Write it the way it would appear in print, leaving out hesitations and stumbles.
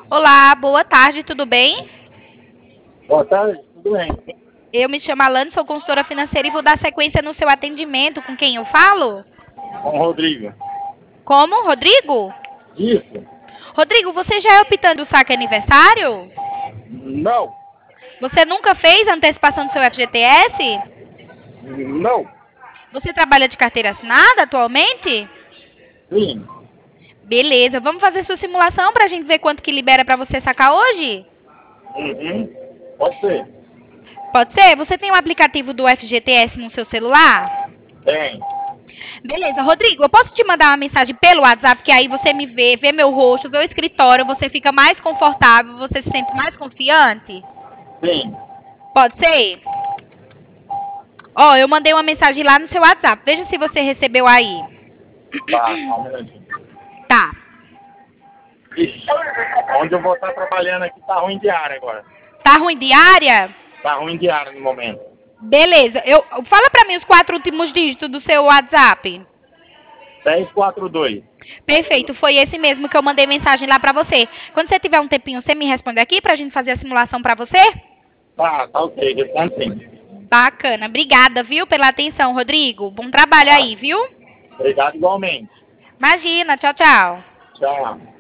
Olá, boa tarde, tudo bem? Boa tarde, tudo bem? Eu me chamo Alane, sou consultora financeira e vou dar sequência no seu atendimento. Com quem eu falo? Com o Rodrigo. Como? Rodrigo? Isso? Rodrigo, você já é optando do saque aniversário? Não, Você nunca fez a antecipação do seu FGTS? não, Você trabalha de carteira assinada atualmente? sim. Beleza, vamos fazer sua simulação para a gente ver quanto que libera para você sacar hoje? Uhum. Pode ser. Pode ser? Você tem o aplicativo do FGTS no seu celular? Tem. Beleza, Rodrigo, eu posso te mandar uma mensagem pelo WhatsApp, que aí você me vê, vê meu rosto, vê o escritório, você fica mais confortável, você se sente mais confiante? Sim. Pode ser? Ó, eu mandei uma mensagem lá no seu WhatsApp. Veja se você recebeu aí. Tá, só um minutinho. Tá. Ixi, onde eu vou estar trabalhando aqui tá ruim de área agora. Tá ruim de área? Tá ruim de área no momento. Beleza. Fala pra mim os quatro últimos dígitos do seu WhatsApp. 1042. Perfeito, foi esse mesmo que eu mandei mensagem lá pra você. Quando você tiver um tempinho, você me responde aqui pra gente fazer a simulação pra você? Tá ok, responde sim. Bacana. Obrigada, viu, pela atenção, Rodrigo. Bom trabalho Tá. aí, viu? Obrigado igualmente. Imagina. Tchau, tchau. Tchau.